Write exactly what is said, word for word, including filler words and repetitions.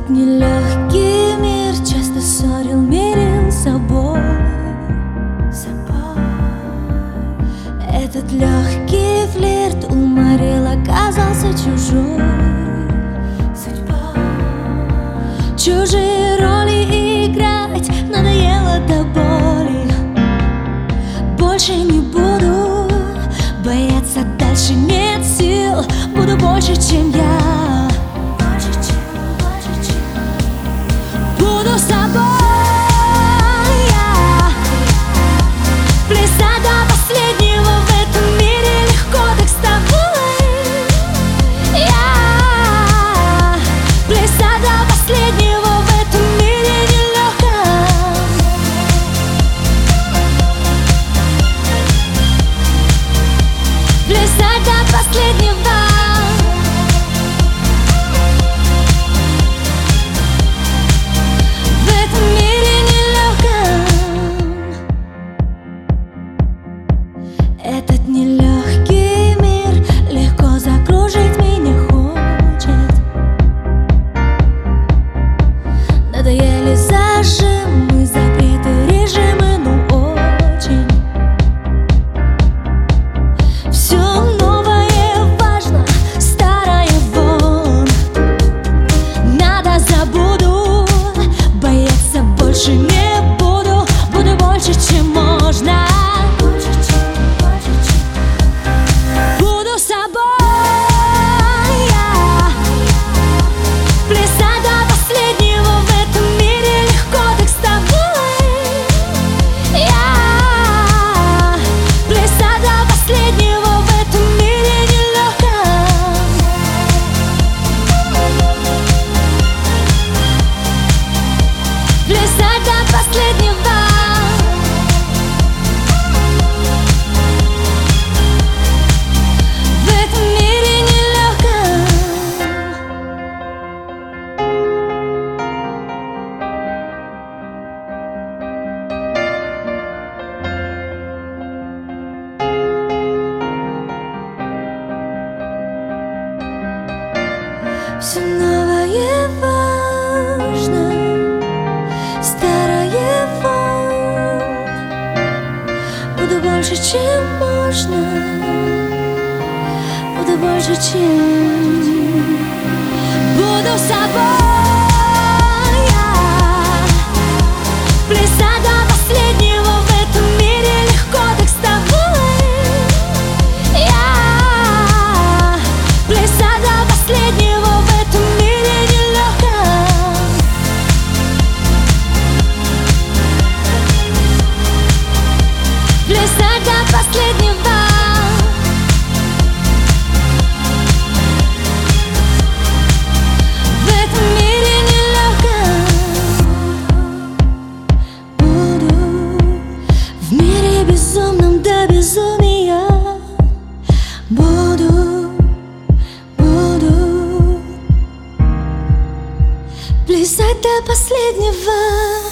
нелегкий мир часто ссорил, мирил собой, собой. Этот легкий флирт уморил, оказался чужой судьбой. Чужие роли играть надоело до боли. Больше не буду бояться, дальше нет сил. Буду больше, чем я. Буду собой я. Плясать до последнего в этом мире легко, так с тобой я. Плясать до последнего в этом мире нелегко. Плясать до последнего. Этот нелегкий мир легко закружить меня хочет. Надоели зажимы, запреты, режимы, ну очень. Все новое важно, старое вон. Надо забуду, бояться больше не буду. Буду больше, чем можно. Плясать до последнего. В этом мире нелегко. Все новое важно, старое вон. Буду больше, чем можно. Буду больше, чем. Буду собой я. Плясать до последнего в этом мире легко, так с тобой я. Плясать до последнего в этом мире нелегко. Плясать до последнего. В этом мире нелегко. Буду в мире безумном до безумия. Буду, буду плясать до последнего.